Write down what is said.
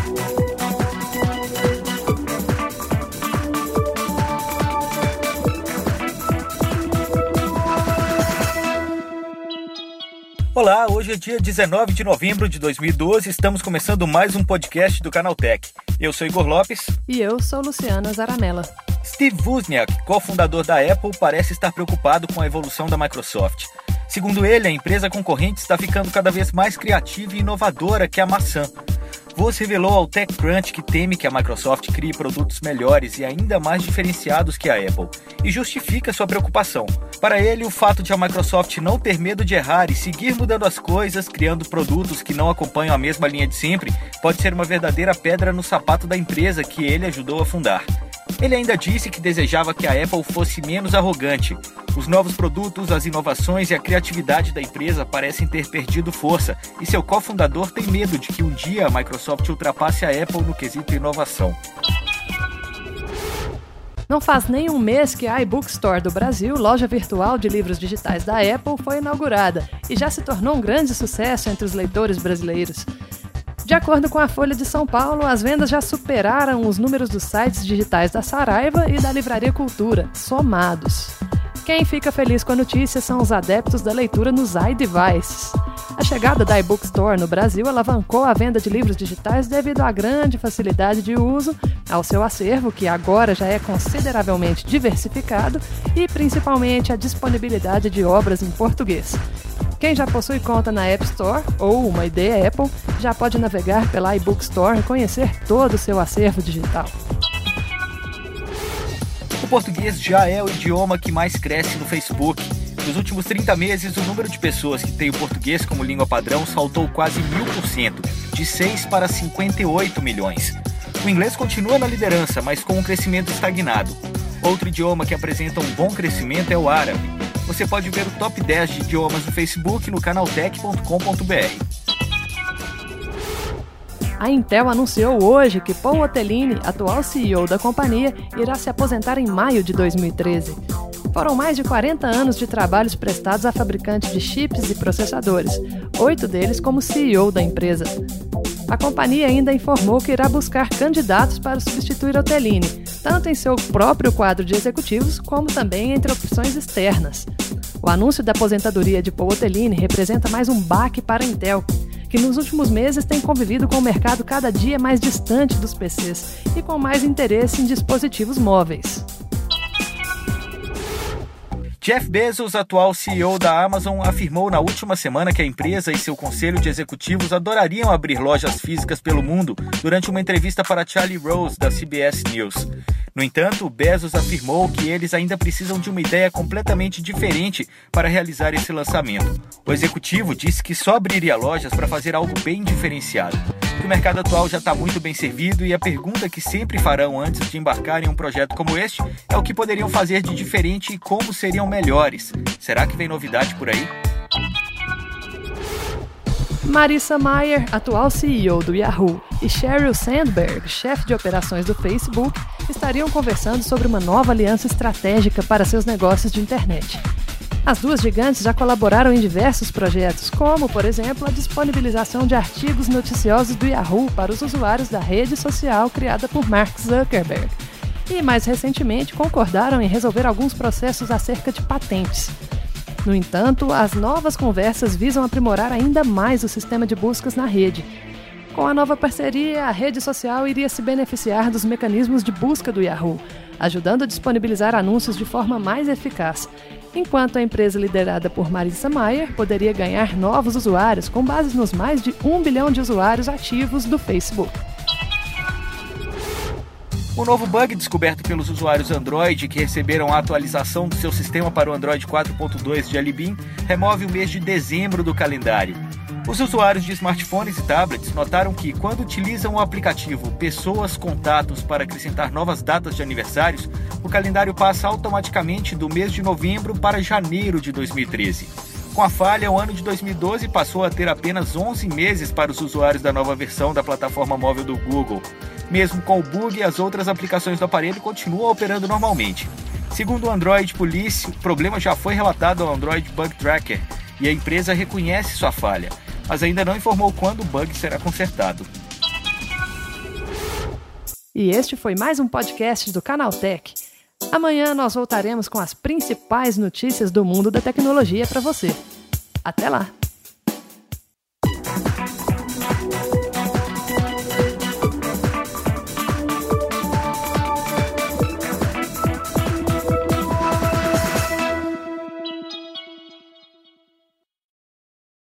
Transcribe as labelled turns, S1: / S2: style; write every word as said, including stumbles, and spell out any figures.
S1: Olá, hoje é dia dezenove de novembro de dois mil e doze, estamos começando mais um podcast do Canaltech. Eu sou Igor Lopes.
S2: E eu sou Luciana Zaramella.
S1: Steve Wozniak, cofundador da Apple, parece estar preocupado com a evolução da Microsoft. Segundo ele, a empresa concorrente está ficando cada vez mais criativa e inovadora que a maçã. Woz revelou ao TechCrunch que teme que a Microsoft crie produtos melhores e ainda mais diferenciados que a Apple, e justifica sua preocupação. Para ele, o fato de a Microsoft não ter medo de errar e seguir mudando as coisas, criando produtos que não acompanham a mesma linha de sempre, pode ser uma verdadeira pedra no sapato da empresa que ele ajudou a fundar. Ele ainda disse que desejava que a Apple fosse menos arrogante. Os novos produtos, as inovações e a criatividade da empresa parecem ter perdido força, e seu cofundador tem medo de que um dia a Microsoft ultrapasse a Apple no quesito inovação.
S2: Não faz nem um mês que a iBookstore do Brasil, loja virtual de livros digitais da Apple, foi inaugurada e já se tornou um grande sucesso entre os leitores brasileiros. De acordo com a Folha de São Paulo, as vendas já superaram os números dos sites digitais da Saraiva e da Livraria Cultura, somados. Quem fica feliz com a notícia são os adeptos da leitura nos iDevices. A chegada da iBookstore no Brasil alavancou a venda de livros digitais devido à grande facilidade de uso, ao seu acervo, que agora já é consideravelmente diversificado, e principalmente a disponibilidade de obras em português. Quem já possui conta na App Store ou uma I D Apple já pode navegar pela iBookstore e conhecer todo o seu acervo digital.
S1: O português já é o idioma que mais cresce no Facebook. Nos últimos trinta meses, o número de pessoas que tem o português como língua padrão saltou quase mil por cento, de seis para cinquenta e oito milhões. O inglês continua na liderança, mas com um crescimento estagnado. Outro idioma que apresenta um bom crescimento é o árabe. Você pode ver o top dez de idiomas no Facebook no canaltech ponto com ponto b r.
S2: A Intel anunciou hoje que Paul Otellini, atual C E O da companhia, irá se aposentar em maio de dois mil e treze. Foram mais de quarenta anos de trabalhos prestados à fabricante de chips e processadores, oito deles como C E O da empresa. A companhia ainda informou que irá buscar candidatos para substituir Otellini, tanto em seu próprio quadro de executivos, como também entre opções externas. O anúncio da aposentadoria de Paul Otellini representa mais um baque para a Intel, que nos últimos meses tem convivido com o mercado cada dia mais distante dos P Cs e com mais interesse em dispositivos móveis.
S1: Jeff Bezos, atual C E O da Amazon, afirmou na última semana que a empresa e seu conselho de executivos adorariam abrir lojas físicas pelo mundo durante uma entrevista para Charlie Rose, da C B S News. No entanto, Bezos afirmou que eles ainda precisam de uma ideia completamente diferente para realizar esse lançamento. O executivo disse que só abriria lojas para fazer algo bem diferenciado. Que o mercado atual já está muito bem servido e a pergunta que sempre farão antes de embarcar em um projeto como este é o que poderiam fazer de diferente e como seriam melhores. Será que vem novidade por aí?
S2: Marissa Mayer, atual C E O do Yahoo, e Sheryl Sandberg, chefe de operações do Facebook, estariam conversando sobre uma nova aliança estratégica para seus negócios de internet. As duas gigantes já colaboraram em diversos projetos, como, por exemplo, a disponibilização de artigos noticiosos do Yahoo para os usuários da rede social criada por Mark Zuckerberg. E, mais recentemente, concordaram em resolver alguns processos acerca de patentes. No entanto, as novas conversas visam aprimorar ainda mais o sistema de buscas na rede. Com a nova parceria, a rede social iria se beneficiar dos mecanismos de busca do Yahoo, ajudando a disponibilizar anúncios de forma mais eficaz, enquanto a empresa liderada por Marissa Mayer poderia ganhar novos usuários com base nos mais de um bilhão de usuários ativos do Facebook.
S1: O novo bug descoberto pelos usuários Android que receberam a atualização do seu sistema para o Android quatro ponto dois Jelly Bean remove o mês de dezembro do calendário. Os usuários de smartphones e tablets notaram que, quando utilizam o aplicativo Pessoas Contatos para acrescentar novas datas de aniversários, o calendário passa automaticamente do mês de novembro para janeiro de dois mil e treze. Com a falha, o ano de dois mil e doze passou a ter apenas onze meses para os usuários da nova versão da plataforma móvel do Google. Mesmo com o bug, as outras aplicações do aparelho continuam operando normalmente. Segundo o Android Police, o problema já foi relatado ao Android Bug Tracker e a empresa reconhece sua falha, mas ainda não informou quando o bug será consertado.
S2: E este foi mais um podcast do Canaltech. Amanhã nós voltaremos com as principais notícias do mundo da tecnologia para você. Até lá!